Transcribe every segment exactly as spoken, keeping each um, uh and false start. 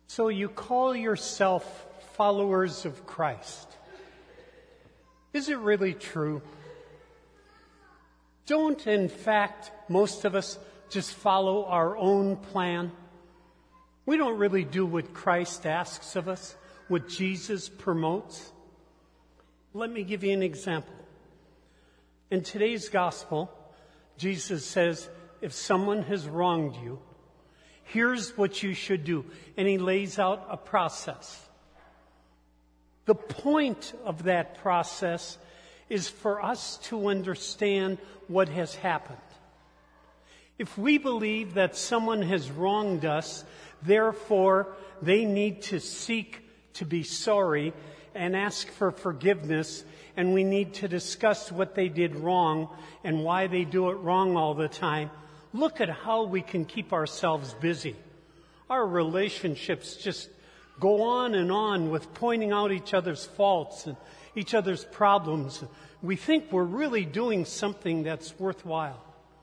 So you call yourself followers of Christ. Is it really true? Don't, in fact, most of us just follow our own plan? We don't really do what Christ asks of us, what Jesus promotes. Let me give you an example. In today's gospel, Jesus says, if someone has wronged you, here's what you should do. And he lays out a process. The point of that process is for us to understand what has happened. If we believe that someone has wronged us, therefore they need to seek to be sorry and ask for forgiveness, and we need to discuss what they did wrong and why they do it wrong all the time, look at how we can keep ourselves busy. Our relationships just go on and on with pointing out each other's faults and each other's problems. We think we're really doing something that's worthwhile.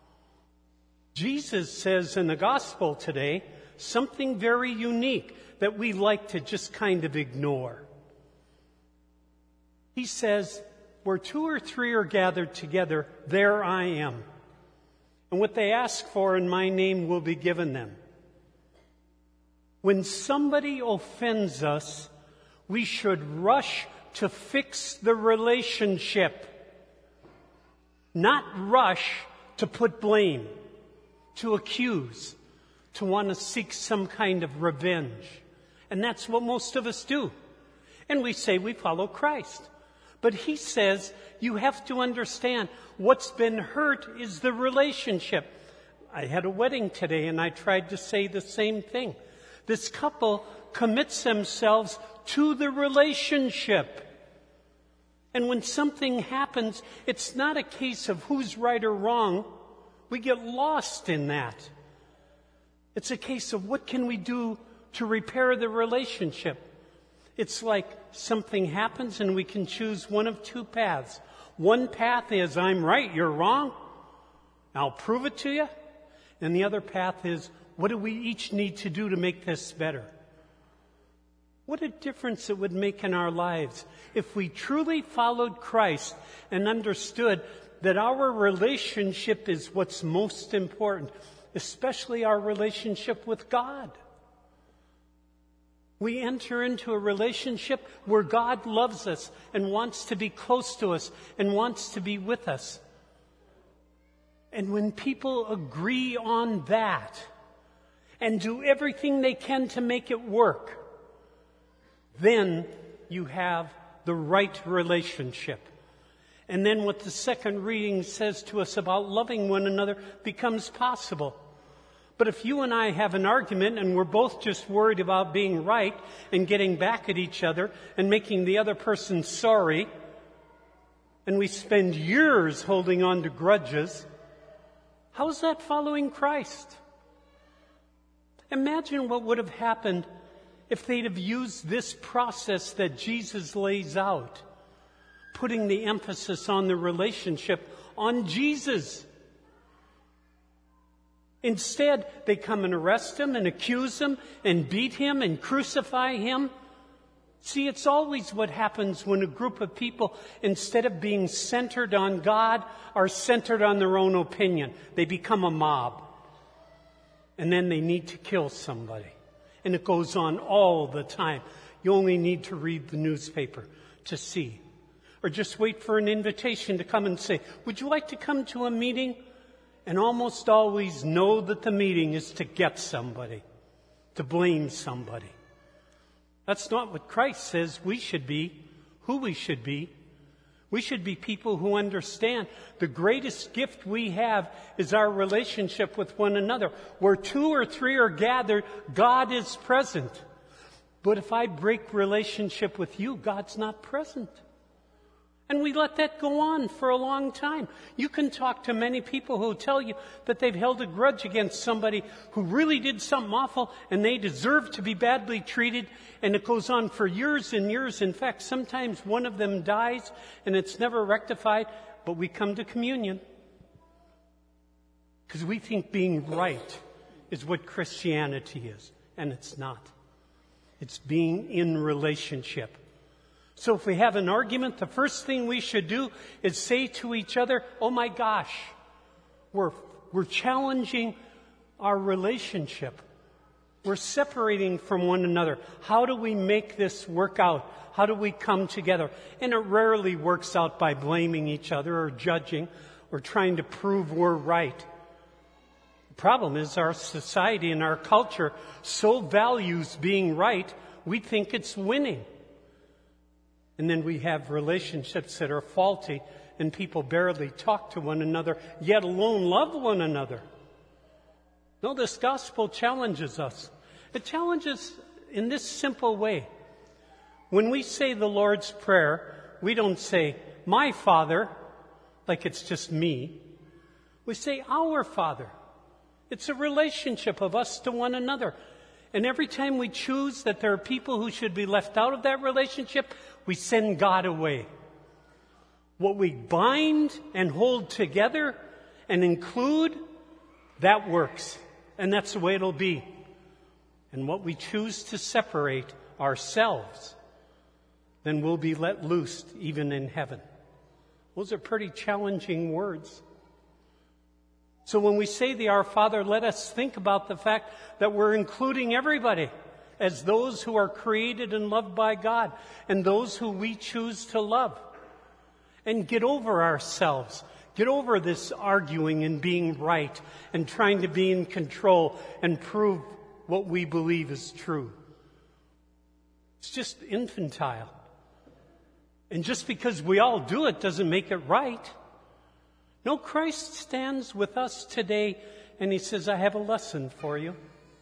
Jesus says in the gospel today something very unique that we like to just kind of ignore. He says, where two or three are gathered together, there I am. And what they ask for in my name will be given them. When somebody offends us, we should rush to fix the relationship, not rush to put blame, to accuse, to want to seek some kind of revenge. And that's what most of us do. And we say we follow Christ. But he says you have to understand what's been hurt is the relationship. I had a wedding today and I tried to say the same thing. This couple commits themselves to the relationship. And when something happens, it's not a case of who's right or wrong. We get lost in that. It's a case of what can we do to repair the relationship. It's like something happens and we can choose one of two paths. One path is, I'm right, you're wrong. I'll prove it to you. And the other path is, what do we each need to do to make this better? What a difference it would make in our lives if we truly followed Christ and understood that our relationship is what's most important, especially our relationship with God. We enter into a relationship where God loves us and wants to be close to us and wants to be with us. And when people agree on that and do everything they can to make it work, then you have the right relationship. And then what the second reading says to us about loving one another becomes possible. But if you and I have an argument and we're both just worried about being right and getting back at each other and making the other person sorry, and we spend years holding on to grudges, how's that following Christ? Imagine what would have happened if they'd have used this process that Jesus lays out, putting the emphasis on the relationship on Jesus. Instead, they come and arrest him and accuse him and beat him and crucify him. See, it's always what happens when a group of people, instead of being centered on God, are centered on their own opinion. They become a mob. And then they need to kill somebody. And it goes on all the time. You only need to read the newspaper to see. Or just wait for an invitation to come and say, would you like to come to a meeting? And almost always know that the meeting is to get somebody, to blame somebody. That's not what Christ says we should be, who we should be. We should be people who understand the greatest gift we have is our relationship with one another. Where two or three are gathered, God is present. But if I break relationship with you, God's not present. And we let that go on for a long time. You can talk to many people who tell you that they've held a grudge against somebody who really did something awful and they deserve to be badly treated, and it goes on for years and years. In fact, sometimes one of them dies and it's never rectified, but we come to communion because we think being right is what Christianity is, and it's not. It's being in relationship. So if we have an argument, the first thing we should do is say to each other, oh my gosh, we're, we're challenging our relationship. We're separating from one another. How do we make this work out? How do we come together? And it rarely works out by blaming each other or judging or trying to prove we're right. The problem is our society and our culture so values being right, we think it's winning. And then we have relationships that are faulty and people barely talk to one another, yet alone love one another. No, this gospel challenges us. It challenges in this simple way. When we say the Lord's Prayer, we don't say, my Father, like it's just me. We say, our Father. It's a relationship of us to one another. And every time we choose that there are people who should be left out of that relationship, we send God away. What we bind and hold together and include, that works. And that's the way it'll be. And what we choose to separate ourselves, then we'll be let loose even in heaven. Those are pretty challenging words. So when we say the Our Father, let us think about the fact that we're including everybody as those who are created and loved by God and those who we choose to love. And get over ourselves. Get over this arguing and being right and trying to be in control and prove what we believe is true. It's just infantile. And just because we all do it doesn't make it right. No, Christ stands with us today and he says, I have a lesson for you.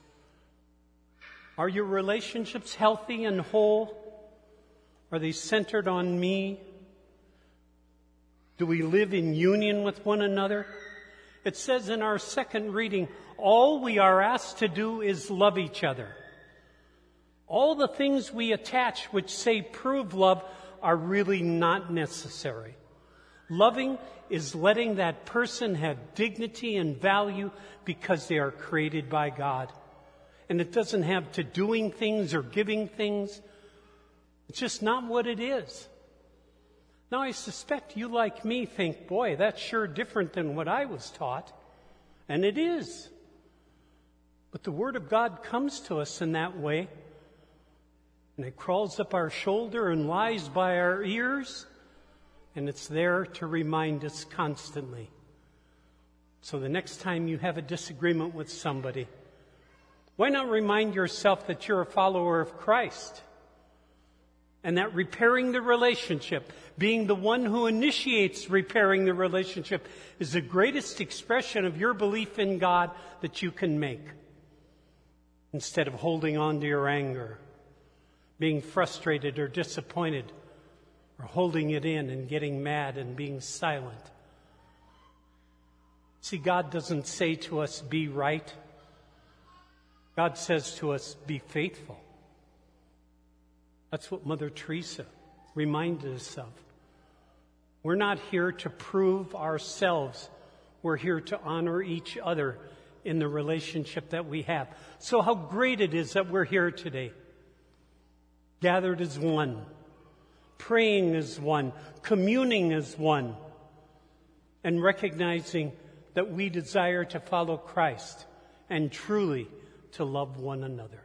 Are your relationships healthy and whole? Are they centered on me? Do we live in union with one another? It says in our second reading, all we are asked to do is love each other. All the things we attach which say prove love are really not necessary. Loving is letting that person have dignity and value because they are created by God. And it doesn't have to doing things or giving things. It's just not what it is. Now, I suspect you, like me, think, boy, that's sure different than what I was taught. And it is. But the Word of God comes to us in that way. And it crawls up our shoulder and lies by our ears. And it's there to remind us constantly. So the next time you have a disagreement with somebody, why not remind yourself that you're a follower of Christ? And that repairing the relationship, being the one who initiates repairing the relationship, is the greatest expression of your belief in God that you can make. Instead of holding on to your anger, being frustrated or disappointed, or holding it in and getting mad and being silent. See, God doesn't say to us, be right. God says to us, be faithful. That's what Mother Teresa reminded us of. We're not here to prove ourselves. We're here to honor each other in the relationship that we have. So how great it is that we're here today. Gathered as one. Praying as one. Communing as one. And recognizing that we desire to follow Christ and truly to love one another.